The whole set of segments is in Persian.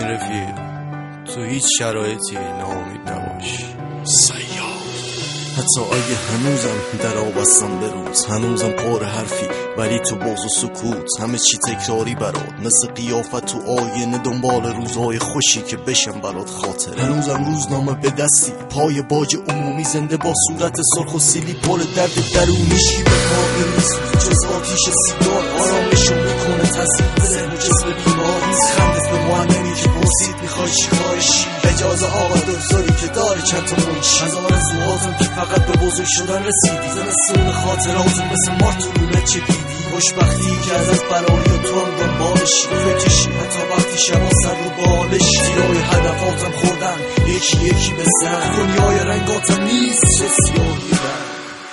ببین رفیق، تو هیچ شرایطی ناامید نباش. سیاد حتی اگه هنوزم در آب هستم به روز، هنوزم پر حرفی ولی تو باز و سکوت، همه چی تکراری برات مثل قیافت تو آینه، دنبال روزهای خوشی که بشم برات خاطره. هنوزم روزنامه به دستی، پای باج عمومی، زنده با صورت سرخ و سیلی، پر درد درونیشی به کار نیست جز آتیش سیگار. آرامشو میکنه تصویر به ذهن و جسم بیمار نیست. خندت به معلمی که پرسید میخوای چیکارشی، اجازه آقا دکتری که داره چند تا منشی. از آرزوهاتم که فقط به بزرگ شدن رسیدی، زمستون خاطراتم مثل مار تو لونه چپیدی. خوشبختی که ازت برای و تو هم دنبالشی، فکرشی حتی وقتی شبا سر رو بالشی. تیرای هدفاتم خوردن یکی یکی به سر، دنیای رنگاتم نیست چه سیاهی بر.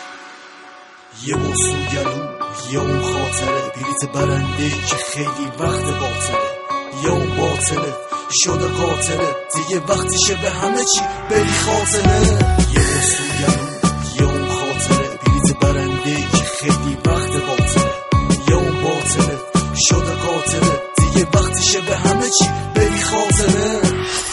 یه بوسو گلو، یه اون خاطره، بلیت برنده که خیلی وقت باطله. یه اون باطله شده قاتله، دیگه وقتشه به همه چی بری خاطره. یه بوسو گلو، یه اون خاطره، بلیت برنده که خیلی وقت باطله. یه اون باطله شده قاتله، دیگه وقتشه به همه چی بری خاطره.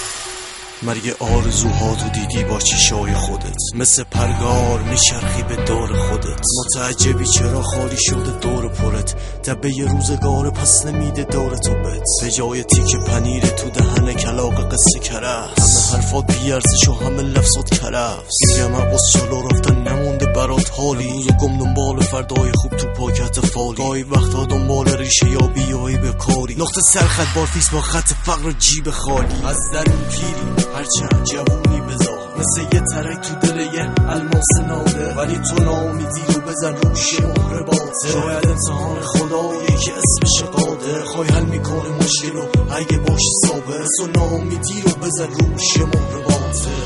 مرگ آرزوهاتو دیدی با چشای خودت، مثل پرگار میچرخی به دور خودت. متعجبی چرا خالی شده دور پرت، تبه یه روزگار پس نمیده دور تو بت. به جای تیک پنیر تو دهن کلاق قصه کرست، همه حرفات بیارزش و همه لفظات کرفس. دیگه مباس چلو رفتن نمونده برات حالی، روز گم دنبال فردای خوب تو پاکت فالی. گاهی وقتا دنبال ریشه یا بیایی به کاری، نقطه سرخط بارفیس با خط فقر و جیب خالی. از درون پیری هرچند جوونی بذار، مثل یه ترک تو دل یه الماس ناده، ولی تو ناامیدی رو بزن روش مهر باطل. شاید امتحان خدایی که اسمش قادر، خواهی حل میکنه مشکل رو اگه باشی صابر. تو ناامیدی رو بزن روش مهر باطل.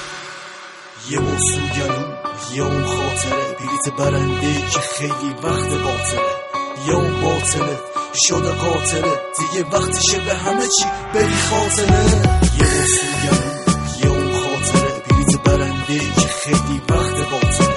یه بوسو گلو، یه اون خاطره، بلیت برنده که خیلی وقت باطله. یه اون باطله شده قاتله، دیگه وقتشه به همه چی بری خاطره. یه بوسو گلو، یه اون خاطره، بلیت برنده که خیلی وقت باطله.